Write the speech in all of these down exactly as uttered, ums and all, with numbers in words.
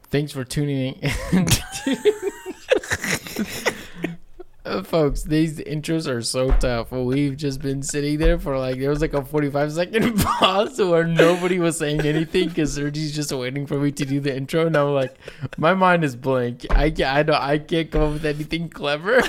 Thanks for tuning in. Uh, folks, these intros are so tough. We've just been sitting there for like, there was like a forty-five second pause where nobody was saying anything because Sergi's just waiting for me to do the intro. And I'm like, my mind is blank. I can't, I, don't, I can't come up with anything clever.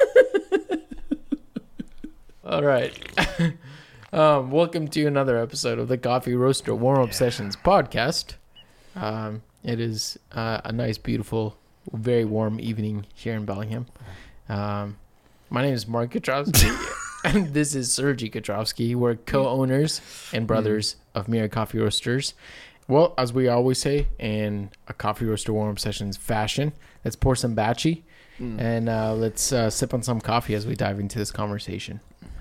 All right. um, welcome to another episode of the Coffee Roaster Warm Up yeah. Sessions podcast. Um, it is uh, a nice, beautiful, very warm evening here in Bellingham. Um, my name is Mark Kotrovsky, and this is Sergi Kotrovsky. We're co-owners and brothers mm. of Mira Coffee Roasters. Well, as we always say in a Coffee Roaster Warm-Up Sessions fashion, let's pour some batchy mm. and uh, let's uh, sip on some coffee as we dive into this conversation.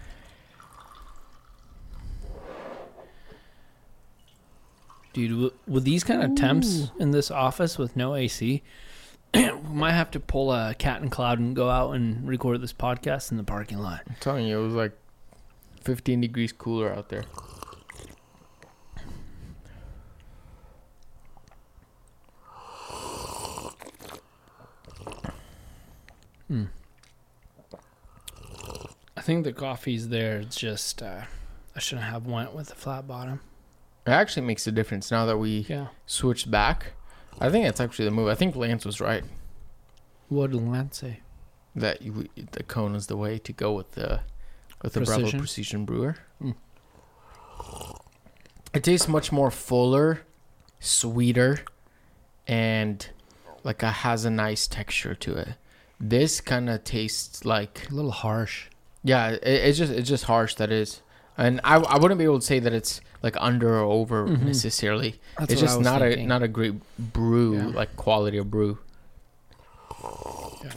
Dude, with these kind of temps in this office with no A C, we might have to pull a cat and cloud and go out and record this podcast in the parking lot. I'm telling you, it was like fifteen degrees cooler out there. Hmm. I think the coffee's there. It's just uh, I shouldn't have went with the flat bottom. It actually makes a difference now that we yeah. switched back. I think that's actually the move. I think Lance was right. What did Lance say? That you, the cone is the way to go with the with the Precision? Bravo Precision Brewer. Mm. It tastes much more fuller, sweeter, and like it has a nice texture to it. This kind of tastes like a little harsh. Yeah, it, it's just it's just harsh. That is, and I I wouldn't be able to say that it's like under or over mm-hmm. necessarily. That's it's just not thinking. a not a great brew, yeah. like quality of brew. Yeah.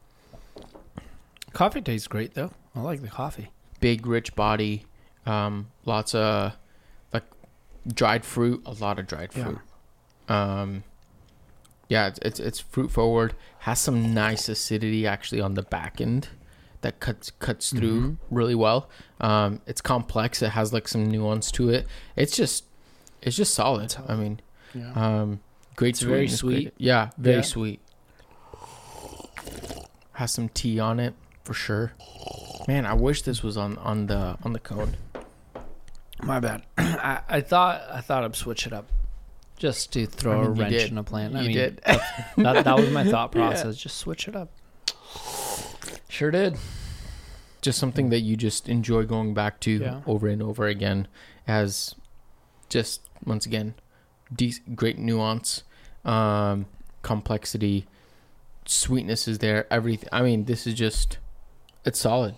Coffee tastes great though. I like the coffee. Big, rich body, um, lots of like dried fruit, a lot of dried fruit. Yeah. Um, yeah, it's, it's it's fruit forward. Has some nice acidity actually on the back end that cuts cuts through mm-hmm. really well. Um, it's complex. It has like some nuance to it. It's just it's just solid. I mean, yeah. um, great. It's very sweet. Great. Yeah, very yeah. sweet. Has some tea on it for sure. Man, I wish this was on, on the on the cone. My bad. I, I thought I thought I'd switch it up just to throw I mean, a wrench did. in a plan. I you mean, did. that, that that was my thought process. Yeah. Just switch it up. Sure did. Just something that you just enjoy going back to yeah. over and over again. As just once again, de- great nuance, um, complexity. Sweetness is there. Everything. I mean, this is just, it's solid.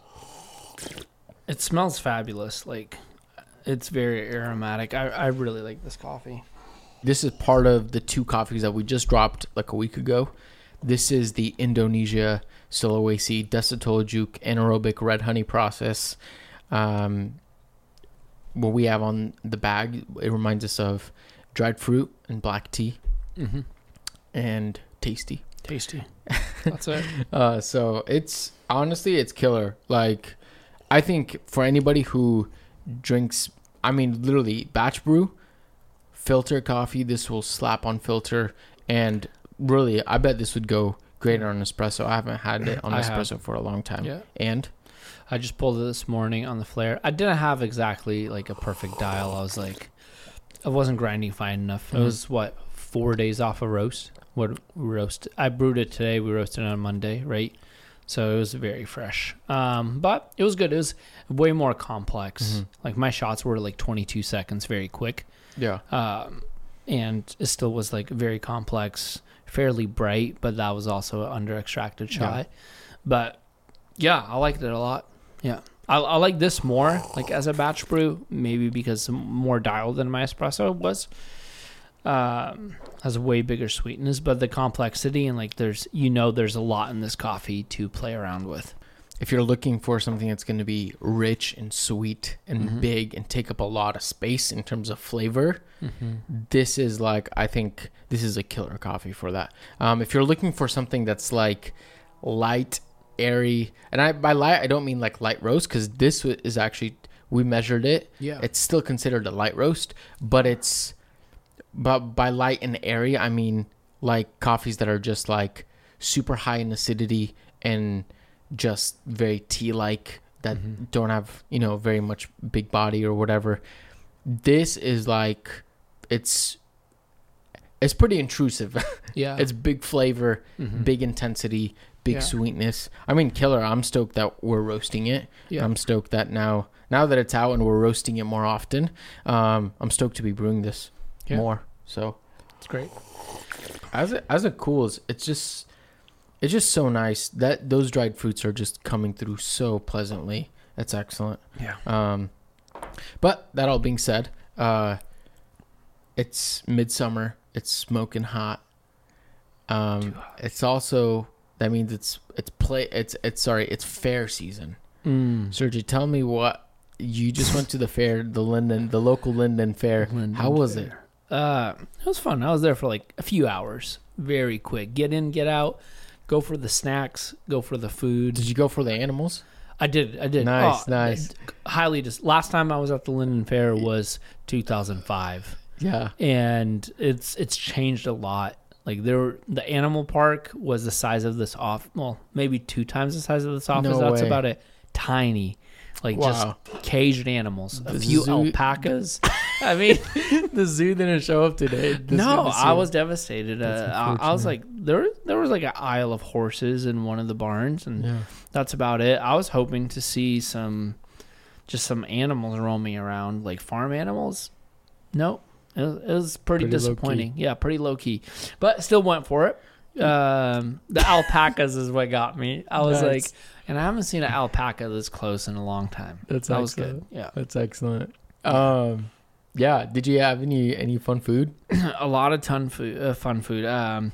It smells fabulous. Like, it's very aromatic. I, I really like this coffee. This is part of the two coffees that we just dropped like a week ago. This is the Indonesia Sulawesi Desitolajuk anaerobic red honey process. Um, what we have on the bag, it reminds us of dried fruit and black tea, mm-hmm. and tasty. Tasty. That's it. uh, so it's honestly, it's killer. Like, I think for anybody who drinks, I mean, literally batch brew, filter coffee, this will slap on filter. And really, I bet this would go great on espresso. I haven't had it on espresso have. for a long time. Yeah. And I just pulled it this morning on the flare. I didn't have exactly like a perfect dial. I was like, I wasn't grinding fine enough. Mm-hmm. It was what, four days off a roast. What we roast? I brewed it today. We roasted it on Monday, right? So it was very fresh. Um, but it was good. It was way more complex. Mm-hmm. Like my shots were like twenty-two seconds, very quick. Yeah. Um, and it still was like very complex, fairly bright, but that was also an under extracted chai. Yeah. But yeah, I liked it a lot. Yeah. I, I like this more, like as a batch brew, maybe because more dialed than my espresso was. Um, has a way bigger sweetness, but the complexity and like there's, you know, there's a lot in this coffee to play around with. If you're looking for something that's going to be rich and sweet and mm-hmm. big and take up a lot of space in terms of flavor, mm-hmm. this is like, I think this is a killer coffee for that. Um, if you're looking for something that's like light, airy, and I by light, I don't mean like light roast, because this is actually, we measured it. Yeah. It's still considered a light roast, but it's, but by light and airy, I mean like coffees that are just like super high in acidity and just very tea-like that mm-hmm. don't have, you know, very much big body or whatever. This is like, it's it's pretty intrusive. Yeah. It's big flavor, mm-hmm. big intensity, big yeah. sweetness. I mean, killer. I'm stoked that we're roasting it. Yeah. I'm stoked that now now that it's out and we're roasting it more often, um, I'm stoked to be brewing this yeah. more. So it's great. As it, as it cools, it's just it's just so nice that those dried fruits are just coming through so pleasantly. That's excellent. Yeah. Um, but that all being said, uh, it's midsummer. It's smoking hot. Um, hot. It's also that means it's it's play it's it's sorry it's fair season. Mm. Sergey, tell me what you just went to the fair, the Linden, the local Linden Fair. Linden How was fair. it? Uh, it was fun. I was there for like a few hours. Very quick. Get in, get out. Go for the snacks. Go for the food. Did you go for the animals? I did. I did. Nice, oh, nice. Highly just. Last time I was at the Linden Fair was two thousand five. Yeah, and it's it's changed a lot. Like there, the animal park was the size of this off. Well, maybe two times the size of this office. No That's way. about it. Tiny, like wow. just caged animals. The a few zoo- alpacas. I mean, the zoo didn't show up today. The no, zoo- I was devastated. Uh, I, I was like, there, there was like an aisle of horses in one of the barns, and yeah. that's about it. I was hoping to see some, just some animals roaming around, like farm animals. Nope. It was, it was pretty, pretty disappointing. Yeah, pretty low key, but still went for it. Um, the alpacas is what got me. I was nice. like, and I haven't seen an alpaca this close in a long time. That's that excellent. was good. Yeah, that's excellent. Um, yeah. Did you have any any fun food? A lot of ton food, uh, fun food. Um,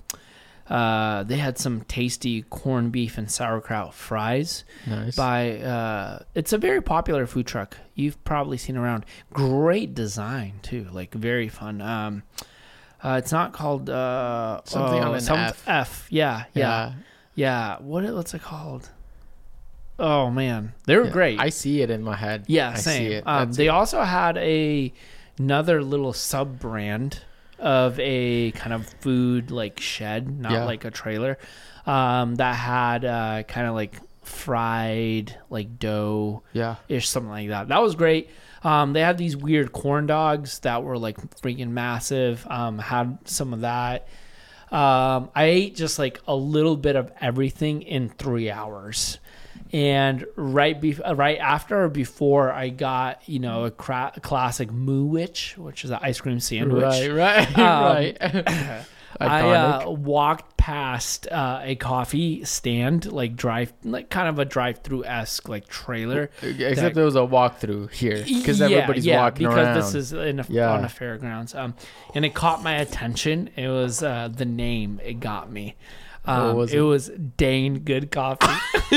uh, they had some tasty corned beef and sauerkraut fries. Nice. By uh, it's a very popular food truck. You've probably seen around. Great design too, like very fun. Um, uh, it's not called uh, something oh, on an some F. F. Yeah, yeah, yeah. yeah. What what's it called? Oh man, they were yeah, great. I see it in my head. Yeah, I same. See it. Um, they it. also had a another little sub brand of a kind of food like shed, not yeah. like a trailer, um, that had uh, kind of like fried like dough, yeah, ish, something like that. That was great. Um, they had these weird corn dogs that were like freaking massive. Um, had some of that. Um, I ate just like a little bit of everything in three hours. And right be- right after or before, I got, you know, a, cra- a classic Moo Witch, which is an ice cream sandwich. Right, right, um, right. I uh, walked past uh, a coffee stand, like drive, like kind of a drive-through-esque like trailer. Except there was a walkthrough here because yeah, everybody's yeah, walking because around. Because this is in a, yeah. on a fairgrounds. Um, and it caught my attention. It was uh, the name. It got me. Um, what was it? it was Dane Good Coffee.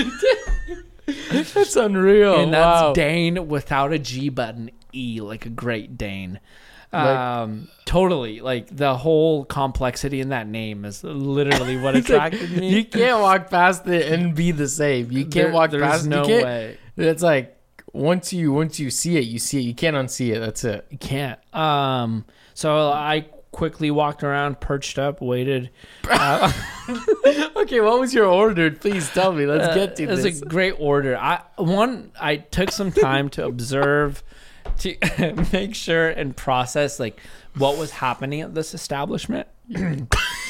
That's unreal. And that's wow. Dane without a G but an E, like a Great Dane. Um, like, totally. Like the whole complexity in that name is literally what attracted like, me. You can't walk past it and be the same. You can't there, walk there's past it. No you way. It's like once you once you see it, you see it. You can't unsee it. That's it. You can't. Um. So I quickly walked around, perched up, waited. Uh, okay, what was your order? Please tell me. Let's uh, get to it was this. a great order. I one I took some time to observe, to make sure and process like what was happening at this establishment. and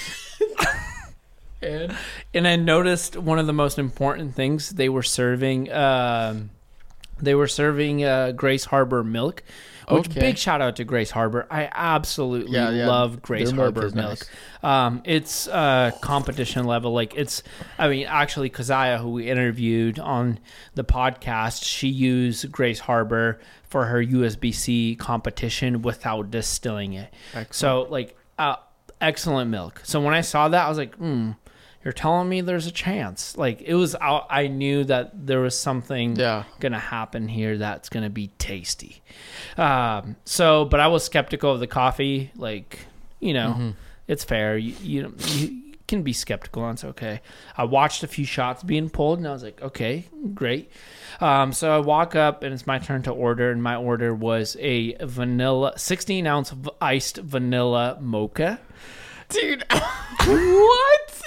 and I noticed one of the most important things they were serving. Um, they were serving uh, Grace Harbor milk. Which okay. Big shout out to Grace Harbor. I absolutely yeah, yeah. love Grace Their Harbor milk. milk. Nice. Um, it's uh, competition level. Like it's, I mean, actually, Keziah, who we interviewed on the podcast, she used Grace Harbor for her U S B C competition without distilling it. Excellent. So, like, uh, excellent milk. So when I saw that, I was like, hmm. You're telling me there's a chance. Like it was, I knew that there was something yeah. gonna happen here that's gonna be tasty. Um, so, but I was skeptical of the coffee. Like, you know, mm-hmm. it's fair. You, you you can be skeptical, and it's okay. I watched a few shots being pulled, and I was like, okay, great. Um, so I walk up, and it's my turn to order, and my order was a vanilla, sixteen ounce iced vanilla mocha. Dude, what?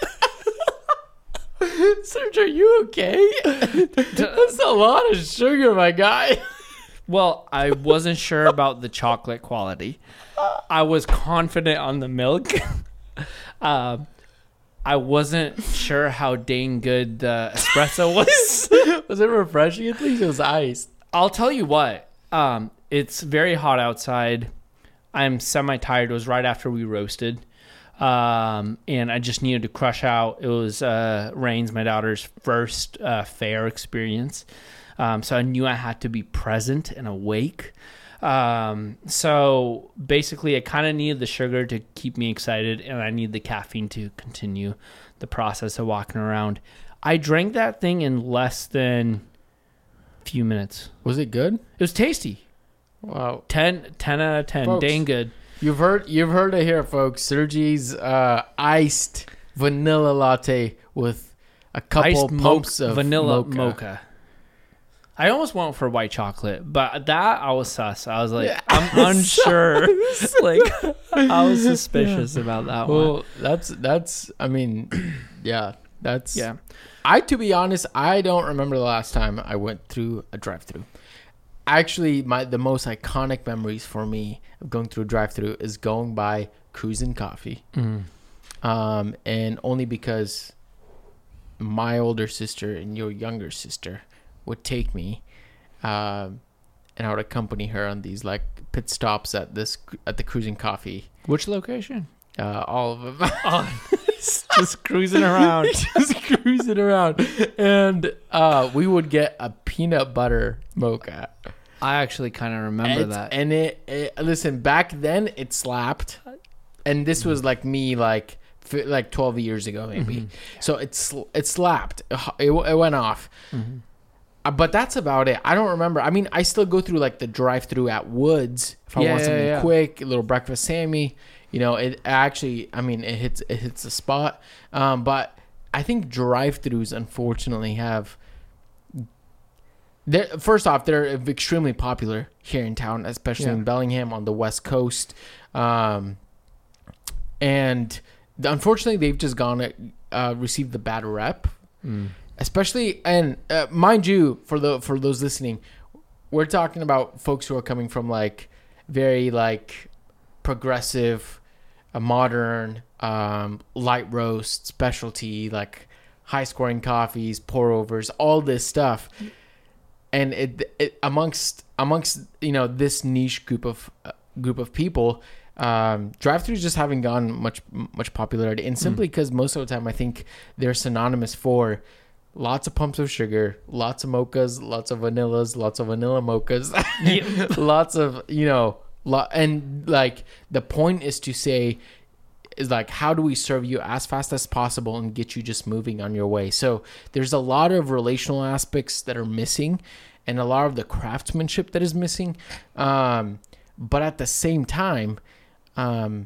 Serge, are you okay? That's a lot of sugar, my guy. Well, I wasn't sure about the chocolate quality. I was confident on the milk. uh, I wasn't sure how dang good the espresso was. Was it refreshing? At least it was iced. I'll tell you what. Um, it's very hot outside. I'm semi-tired. It was right after we roasted. Um, and I just needed to crush out. It was uh, Rain's, my daughter's first uh, fair experience. Um, so I knew I had to be present and awake. Um, so basically I kind of needed the sugar to keep me excited, and I need the caffeine to continue the process of walking around. I drank that thing in less than a few minutes. Was it good? It was tasty. Wow. ten, ten out of ten. Folks, dang good. You've heard you've heard it here, folks. Sergi's uh, iced vanilla latte with a couple Iced pumps mo- of vanilla mocha. mocha. I almost went for white chocolate, but that I was sus. I was like, Yeah. I'm unsure. Like, I was suspicious yeah. about that well, one. that's that's. I mean, yeah, that's. Yeah. I to be honest, I don't remember the last time I went through a drive-through. Actually, my the most iconic memories for me of going through a drive-through is going by Cruisin' Coffee, Mm. um, and only because my older sister and your younger sister would take me, um, and I would accompany her on these like pit stops at this at the Cruisin' Coffee. Which location? Uh, all of them. Oh, just cruising around. Just cruising around, and uh, we would get a peanut butter mocha. I actually kind of remember It's- that. And it, it, listen, back then it slapped, and this was like me, like f- like twelve years ago maybe. Mhm. So it sl- it slapped. It, it went off. Mm-hmm. Uh, but that's about it. I don't remember. I mean, I still go through like the drive-through at Woods if I Yeah, want yeah, something yeah. quick, a little breakfast Sammy. You know, it actually. I mean, it hits it hits the spot. Um, but I think drive-throughs unfortunately have. They're, first off, they're extremely popular here in town, especially Yeah. in Bellingham on the West Coast. Um, and unfortunately, they've just gone uh, received the bad rep. Mm. Especially, and uh, mind you, for the for those listening, we're talking about folks who are coming from like very like progressive, uh, modern, um, light roast, specialty, like high scoring coffees, pour overs, all this stuff, and it, it amongst amongst you know this niche group of uh, group of people. Um, drive-thrus just haven't gotten much much popularity, and simply because mm. most of the time I think they're synonymous for lots of pumps of sugar, lots of mochas, lots of vanillas, lots of vanilla mochas, Yep. lots of, you know, lo- and like the point is to say, is like, how do we serve you as fast as possible and get you just moving on your way? So there's a lot of relational aspects that are missing and a lot of the craftsmanship that is missing. Um, but at the same time, um,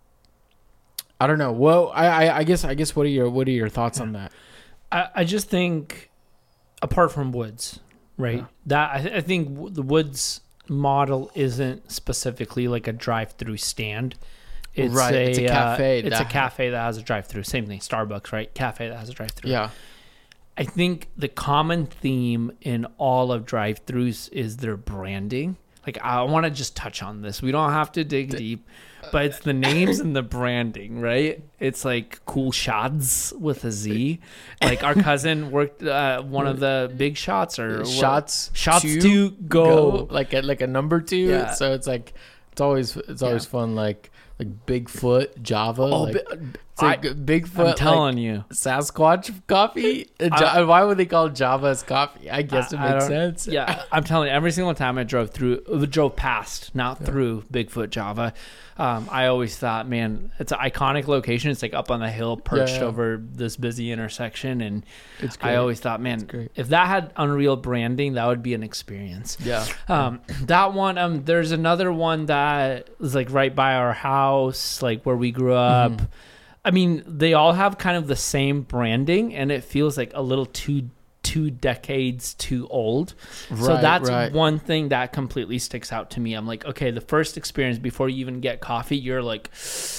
I don't know. Well, I, I, I guess, I guess, what are your, what are your thoughts on that? I, I just think, apart from Woods, right? Yeah. That I, th- I think w- the Woods model isn't specifically like a drive-through stand. It's Right, a, it's a cafe Uh, it's that- a cafe that has a drive-through. Same thing, Starbucks, right? Cafe that has a drive-through. Yeah. I think the common theme in all of drive-thrus is their branding. Like, I want to just touch on this. We don't have to dig deep, but it's the names and the branding, right? It's like Cool Shots with a Z. Like, our cousin worked uh, one of the big shots or Shots, shots to, to go. go, like a, like a number two. Yeah. So it's like it's always it's always Yeah. fun. Like like Bigfoot Java. Oh, like, bi- it's like Bigfoot. I'm telling like, you. Sasquatch coffee. Uh, Ja- I- why would they call Java as coffee? I guess I- it I makes don't- sense. Yeah, I'm telling you, every single time I drove through, uh, drove past, not through Bigfoot Java, um, I always thought, man, it's an iconic location. It's like up on the hill, perched Yeah, yeah. over this busy intersection, and It's great. I always thought, man, great. if that had Unreal branding, that would be an experience. Yeah. Um, that one, um, there's another one that is like right by our house, like where we grew up. Mhm. I mean, they all have kind of the same branding, and it feels like a little too two decades too old. so Right, that's right. one thing that completely sticks out to me. I'm like, okay, the first experience before you even get coffee, you're like,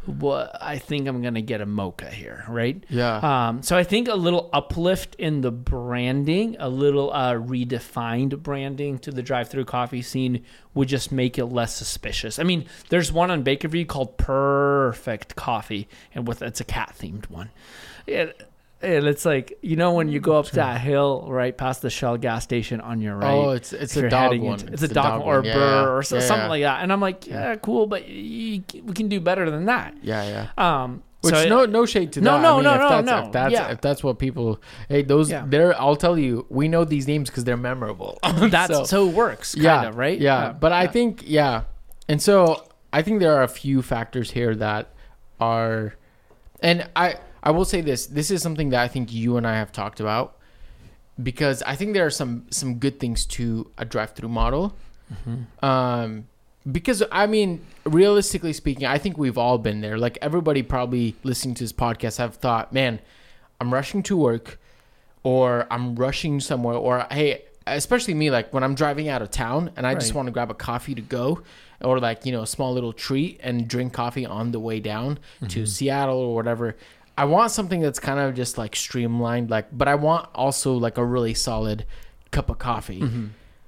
well, I think I'm gonna get a mocha here, right? Yeah. Um, so I think a little uplift in the branding, a little uh, redefined branding to the drive-through coffee scene would just make it less suspicious. I mean, there's one on Bakerview called Perfect Coffee, and with it's a cat-themed one. It, and it's like, you know, when you go up that hill right past the Shell gas station on your right. Oh, it's it's a dog one. Into, it's, it's a dog, dog one or a yeah, burr yeah. or so, yeah, something yeah. like that. And I'm like, yeah, cool, but you, we can do better than that. Yeah, yeah. Um, Which so no it, no shade to no, that. No, I mean, no, if no, that's, no. If that's yeah. if that's what people, hey, those yeah. they're. I'll tell you, we know these names because they're memorable. That's so, so it works, kind yeah, of, right? Yeah, yeah. but yeah. I think yeah, and so I think there are a few factors here that are, and I I will say this. This is something that I think you and I have talked about. Because I think there are some some good things to a drive-through model. Mm-hmm. Um, because, I mean, realistically speaking, I think we've all been there. Like, everybody probably listening to this podcast have thought, man, I'm rushing to work or I'm rushing somewhere. Or, hey, especially me, like, when I'm driving out of town and I right. just want to grab a coffee to go or, like, you know, a small little treat and drink coffee on the way down mm-hmm. to Seattle or whatever. I want something that's kind of just like streamlined, like, but I want also like a really solid cup of coffee. Mm-hmm.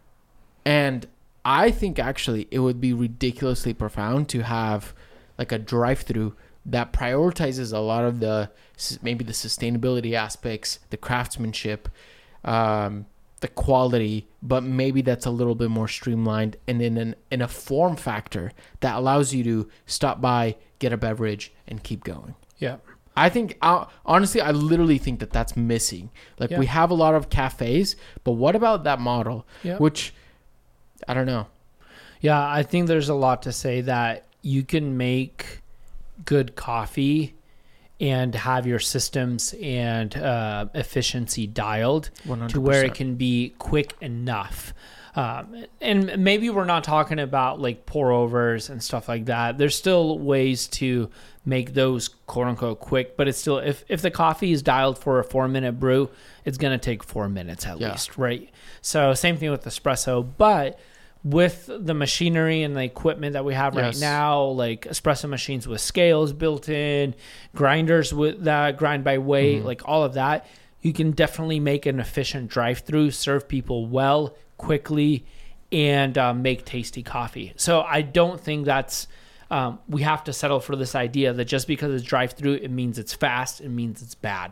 And I think actually it would be ridiculously profound to have like a drive-through that prioritizes a lot of the, maybe the sustainability aspects, the craftsmanship, um, the quality, but maybe that's a little bit more streamlined and in an, in a form factor that allows you to stop by, get a beverage and keep going. Yeah. I think, uh, honestly, I literally think that that's missing. Like, yeah. we have a lot of cafes, but what about that model? Yeah. Which, I don't know. Yeah, I think there's a lot to say that you can make good coffee and have your systems and uh, efficiency dialed one hundred percent to where it can be quick enough. Um, and maybe we're not talking about like pour overs and stuff like that. There's still ways to make those quote unquote quick, but it's still, if, if the coffee is dialed for a four minute brew, it's going to take four minutes at yeah. least. Right. So same thing with espresso, but with the machinery and the equipment that we have yes. right now, like espresso machines with scales built in, grinders with that grind by weight, mm-hmm. like all of that, you can definitely make an efficient drive through, serve people well, quickly, and uh, make tasty coffee. So I don't think that's um, we have to settle for this idea that just because it's drive-through, it means it's fast, it means it's bad.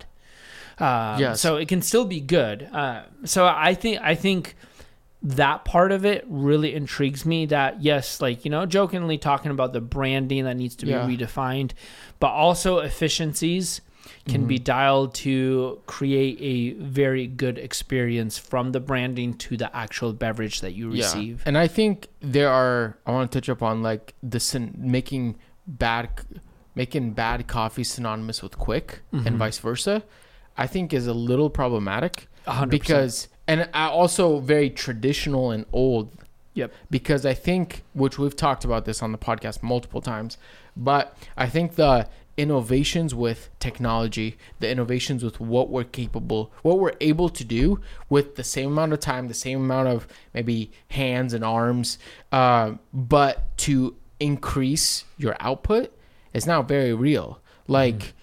Um, yes. So it can still be good. Uh, so I think I think that part of it really intrigues me. That yes, like you know, jokingly talking about the branding that needs to be yeah. redefined, but also efficiencies can mm-hmm. be dialed to create a very good experience from the branding to the actual beverage that you receive. Yeah. And I think there are, I want to touch upon like the syn- making bad, making bad coffee synonymous with quick mm-hmm. and vice versa, I think is a little problematic one hundred percent. Because, and also very traditional and old. Yep. Because I think, which we've talked about this on the podcast multiple times, but I think the innovations with technology, the innovations with what we're capable, what we're able to do with the same amount of time, the same amount of maybe hands and arms, uh, but to increase your output is now very real. Like, mm.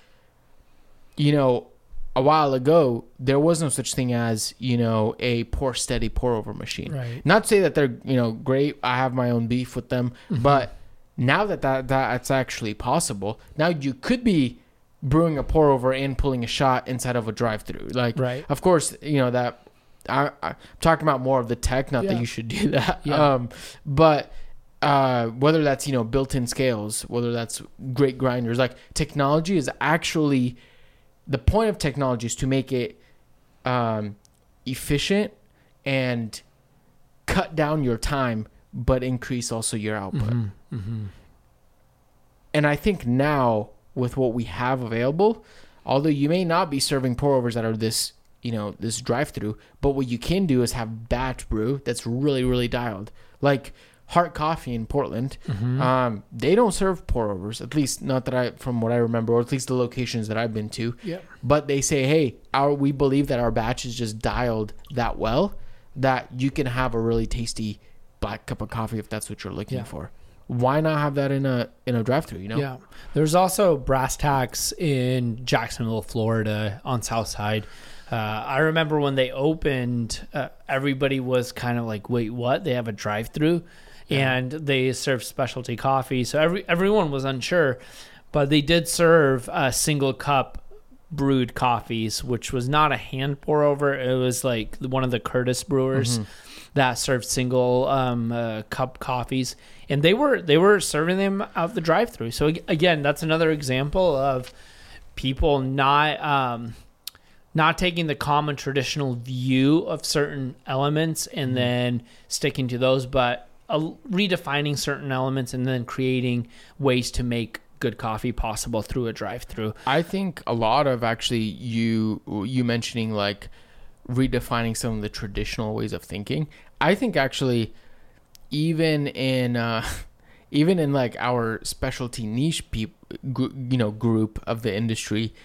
you know, a while ago, there was no such thing as, you know, a pour steady pour over machine. Right. Not to say that they're, you know, great. I have my own beef with them, mm-hmm. but now that, that that's actually possible, now you could be brewing a pour over and pulling a shot inside of a drive-through. Like, right. of course, you know that I, I'm talking about more of the tech, not yeah. that you should do that. Yeah. Um, but uh, whether that's, you know, built-in scales, whether that's great grinders, like technology is actually, the point of technology is to make it um, efficient and cut down your time, but increase also your output. Mm-hmm. Mm-hmm. And I think now with what we have available, although you may not be serving pour overs that are this, you know, this drive through, but what you can do is have batch brew that's really, really dialed. Like Heart Coffee in Portland, mm-hmm. um, they don't serve pour overs, at least not that I, from what I remember, or at least the locations that I've been to. Yeah. But they say, hey, our we believe that our batch is just dialed that well that you can have a really tasty black cup of coffee if that's what you're looking yeah. for. why not have that in a in a drive-thru? You know? Yeah. There's also Brass Tacks in Jacksonville, Florida, on South Side. Uh, I remember when they opened, uh, everybody was kind of like, "Wait, what? They have a drive-thru?" Yeah. And they serve specialty coffee, so every everyone was unsure. But they did serve a single cup brewed coffees, which was not a hand pour over. It was like one of the Curtis brewers mm-hmm. that served single um, uh, cup coffees, and they were they were serving them out the drive-thru. So again, that's another example of people not um, not taking the common traditional view of certain elements and mm-hmm. then sticking to those, but uh, redefining certain elements and then creating ways to make good coffee possible through a drive-thru. I think a lot of actually you you mentioning like redefining some of the traditional ways of thinking. I think actually even in uh, even in like our specialty niche peop, you know group of the industry,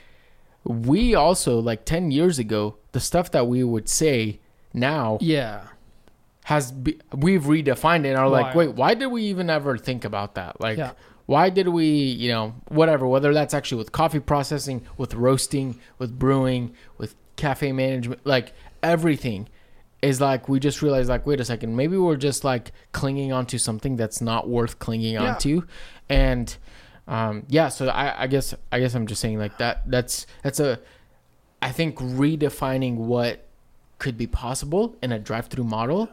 we also like ten years ago the stuff that we would say now yeah has be, we've redefined it and are why? like, wait, why did we even ever think about that? Like yeah. Why did we, you know, whatever, whether that's actually with coffee processing, with roasting, with brewing, with cafe management, like everything is like, we just realized like, wait a second, maybe we're just like clinging onto something that's not worth clinging yeah. onto. And um, yeah, so I, I guess, I guess I'm just saying like that, that's, that's a, I think redefining what could be possible in a drive-through model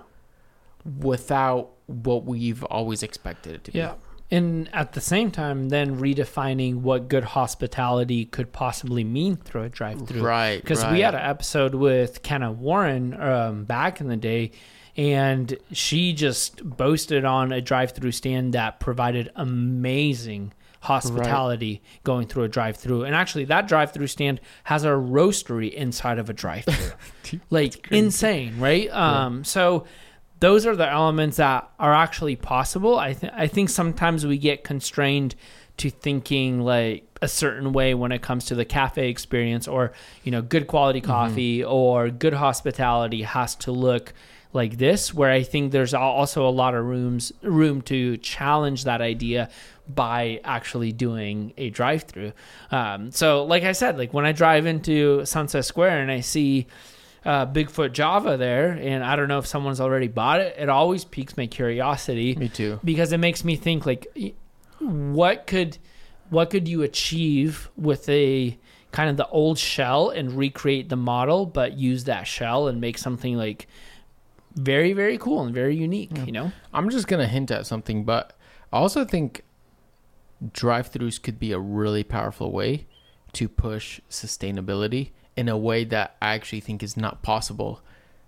without what we've always expected it to be. Yeah. And at the same time, then redefining what good hospitality could possibly mean through a drive-thru. Right, Because right. we had an episode with Kenna Warren um, back in the day, and she just boasted on a drive-thru stand that provided amazing hospitality right. going through a drive-thru. And actually, that drive-thru stand has a roastery inside of a drive-thru. Like, insane, right? Yeah. Um, so... Those are the elements that are actually possible. I think I think sometimes we get constrained to thinking like a certain way when it comes to the cafe experience, or you know, good quality coffee mm-hmm. or good hospitality has to look like this. Where I think there's also a lot of rooms room to challenge that idea by actually doing a drive-through. Um, so, like I said, like when I drive into Sunset Square and I see Uh, Bigfoot Java there, and I don't know if someone's already bought it, it always piques my curiosity. Me too. Because it makes me think like, what could what could you achieve with a kind of the old shell and recreate the model, but use that shell and make something like very, very cool and very unique, yeah. you know? I'm just going to hint at something, but I also think drive-thrus could be a really powerful way to push sustainability in a way that I actually think is not possible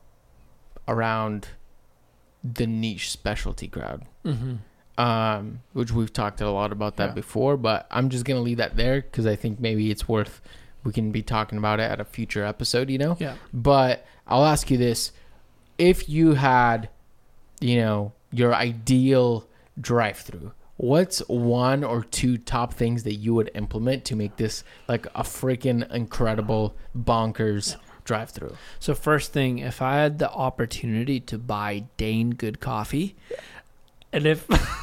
around the niche specialty crowd. Mm-hmm. Um, which we've talked a lot about that yeah. before, but I'm just going to leave that there because I think maybe it's worth, we can be talking about it at a future episode, you know? Yeah. But I'll ask you this. If you had, you know, your ideal drive-through, what's one or two top things that you would implement to make this like a freaking incredible bonkers yeah. drive-through? So first thing, if I had the opportunity to buy Dane Good Coffee, and if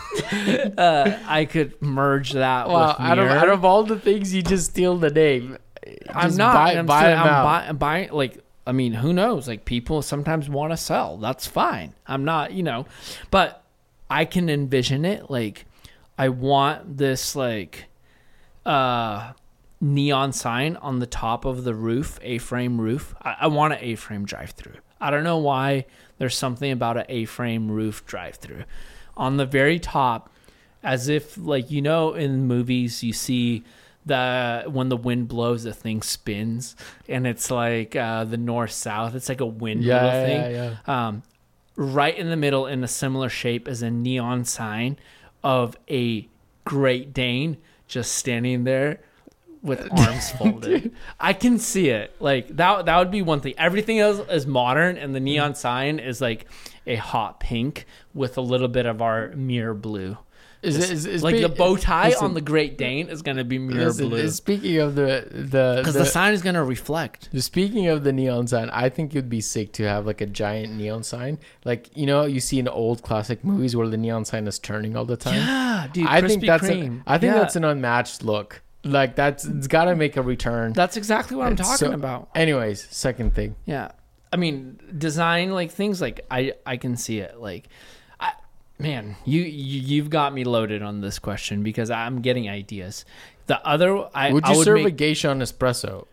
uh, I could merge that well, with out of, out of all the things, you just steal the name. I'm just not. Buy, I'm, buy saying, them I'm out. buy, buying like. I mean, who knows? Like people sometimes want to sell. That's fine. I'm not, you know, but I can envision it like. I want this like uh, neon sign on the top of the roof, A-frame roof. I, I want an A-frame drive-through. I don't know why there's something about an A-frame roof drive-through. On the very top, as if like, you know, in movies you see the when the wind blows, the thing spins and it's like uh, the north-south. It's like a wind yeah, little yeah, thing. Yeah, yeah. Um, right in the middle in a similar shape is a neon sign of a Great Dane just standing there with arms folded. I can see it. Like that that would be one thing. Everything else is modern and the neon sign is like a hot pink with a little bit of our mirror blue. Is, This- is, is, like be- the bow tie listen, on the Great Dane is gonna be mirror listen, blue Speaking of the the because the, sign is gonna reflect. Speaking of the neon sign, I think it would be sick to have like a giant neon sign, like you know you see in old classic movies where the neon sign is turning all the time. Yeah, dude. I think Krispy that's Kreme. a, I think Yeah. that's an unmatched look. Like that's it's got to make a return. That's exactly what I'm It's talking so- about. Anyways, second thing. Yeah. I mean, design like things like I I can see it. Like I man, you, you you've got me loaded on this question because I'm getting ideas. The other I Would I you would serve make, a geisha on espresso?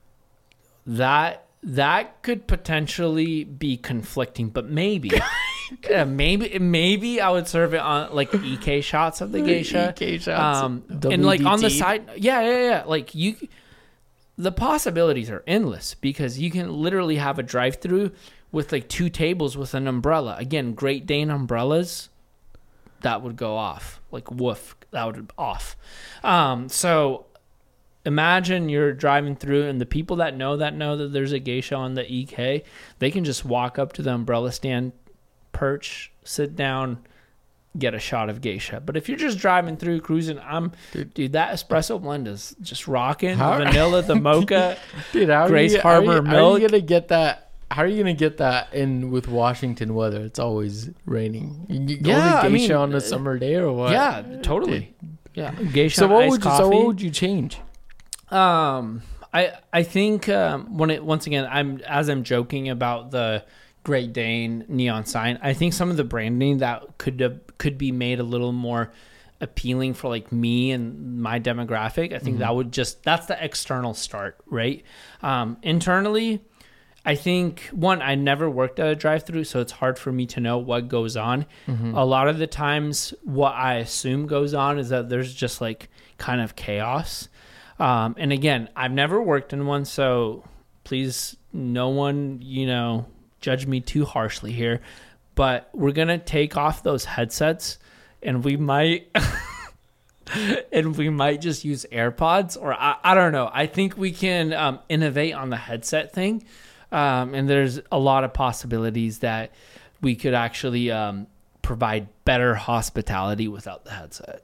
that that could potentially be conflicting, but maybe yeah, maybe maybe I would serve it on like E K shots of the geisha. E K shots, Um and like on the W D T. side yeah, yeah, yeah. Like you the possibilities are endless because you can literally have a drive-through with like two tables with an umbrella. Again, Great Dane umbrellas, that would go off. Like woof, that would off. Um, so imagine you're driving through and the people that know that know that there's a geisha on the E K, they can just walk up to the umbrella stand, perch, sit down, get a shot of geisha. But if you're just driving through cruising, I'm dude, dude that espresso blend is just rocking. How- The vanilla, the mocha. Dude, how Grace are you, how are Harbor you, How are milk. you gonna get that? How are you gonna get that in with Washington weather? It's always raining. You can go Yeah, I to geisha mean, on a uh, summer day or what? Yeah, totally. Yeah, geisha. So what iced would you? coffee. So what would you change? Um, I I think um, when it once again I'm as I'm joking about the Great Dane neon sign, I think some of the branding that could have, could be made a little more appealing for like me and my demographic. I think that would just that's the external start, right? Um, internally, I think one I never worked at a drive-through, so it's hard for me to know what goes on. A lot of the times, what I assume goes on is that there's just like kind of chaos. Um, and again, I've never worked in one, so please, no one, you know, judge me too harshly here. But we're gonna take off those headsets, and we might, and we might just use AirPods, or I, I don't know. I think we can um, innovate on the headset thing, um, and there's a lot of possibilities that we could actually um, provide better hospitality without the headset.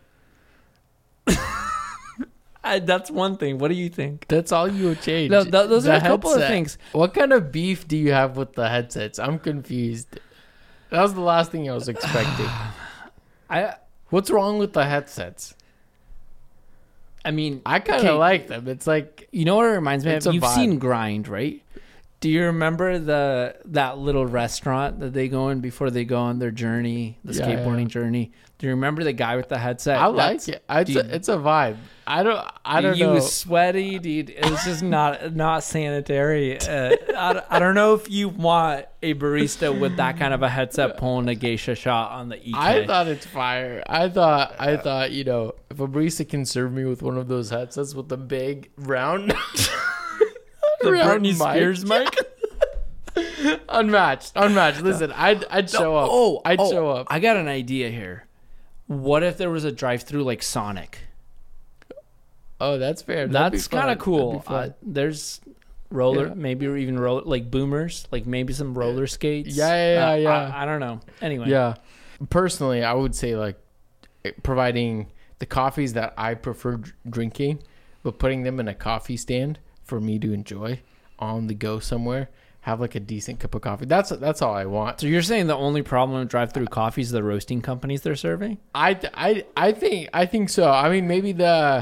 I, that's one thing. What do you think? That's all you would change. No, th- those The are a couple of headset. things. What kind of beef do you have with the headsets? I'm confused. That was the last thing I was expecting. I What's wrong with the headsets? I mean, I kind of okay, like them. It's like you know what it reminds me It's of? a You've vibe. seen Grind, right? Do you remember the that little restaurant that they go in before they go on their journey, the Yeah, skateboarding yeah. journey? Do you remember the guy with the headset? I like That's- it. It's dude, a, it's a vibe. I don't. I don't you know. was sweaty, dude. It was just not not sanitary. Uh, I, I don't know if you want a barista with that kind of a headset pulling a geisha shot on the E K. I thought it's fire. I thought. I thought. You know, if a barista can serve me with one of those headsets with the big round, the round Britney mic. Spears mic. unmatched, unmatched. Listen, I'd I'd show up. Oh, I'd oh, show up. I got an idea here. What if there was a drive-through like Sonic? Oh, that's fair. That'd be That's fun. kind of That'd cool. be fun. Uh, there's roller, Yeah. maybe or even roller, like boomers, like maybe some roller skates. Yeah, yeah, yeah, Uh, yeah. I, I don't know. Anyway, Yeah. Personally, I would say like providing the coffees that I prefer dr- drinking, but putting them in a coffee stand for me to enjoy on the go somewhere. Have like a decent cup of coffee. That's that's all I want. So you're saying the only problem with drive-through coffee is the roasting companies they're serving? I I I think I think so. I mean, maybe the.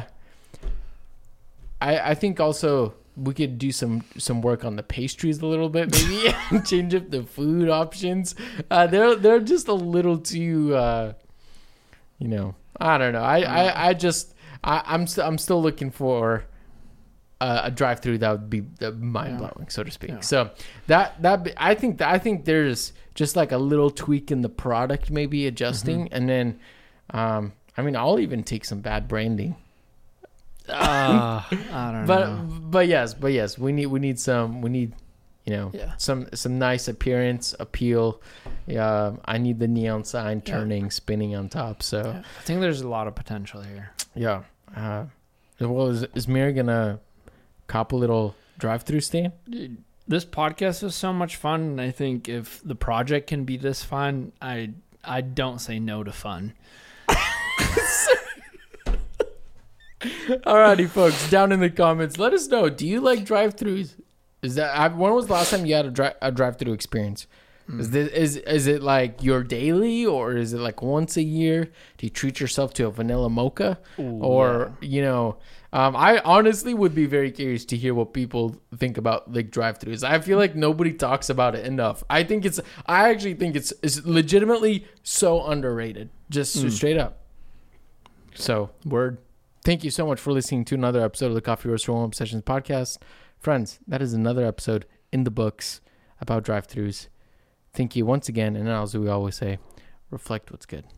I I think also we could do some some work on the pastries a little bit, maybe change up the food options. Uh, they're they're just a little too. Uh, you know, I don't know. I I, I just I, I'm st- I'm still looking for. Uh, a drive-through that would be uh, mind-blowing, so to speak. Yeah. So that that be, I think that I think there's just like a little tweak in the product, maybe adjusting, Mm-hmm. and then, um, I mean, I'll even take some bad branding. Uh, I don't But know. but yes, but yes, we need we need some we need, you know, Yeah. some some nice appearance, appeal. Yeah, I need the neon sign Yeah. turning, spinning on top. So Yeah. I think there's a lot of potential here. yeah. Uh, well, is is Mary gonna cop a little drive-through stand? Dude, this podcast was so much fun, and I think if the project can be this fun, I I don't say no to fun. Yes. Alrighty, folks, down in the comments, let us know. Do you like drive-throughs? Is that I, when was the last time you had a, dri- a drive-through experience? Mm. Is this is is it like your daily, or is it like once a year? Do you treat yourself to a vanilla mocha, Ooh, or yeah. you know? Um, I honestly would be very curious to hear what people think about like drive-throughs. I feel like nobody talks about it enough. I think it's. I actually think it's it's legitimately so underrated. Just mm. straight up. So word. Thank you so much for listening to another episode of the Coffee Roaster Warm Up Sessions podcast. Friends, that is another episode in the books about drive-thrus. Thank you once again, and as we always say, reflect what's good.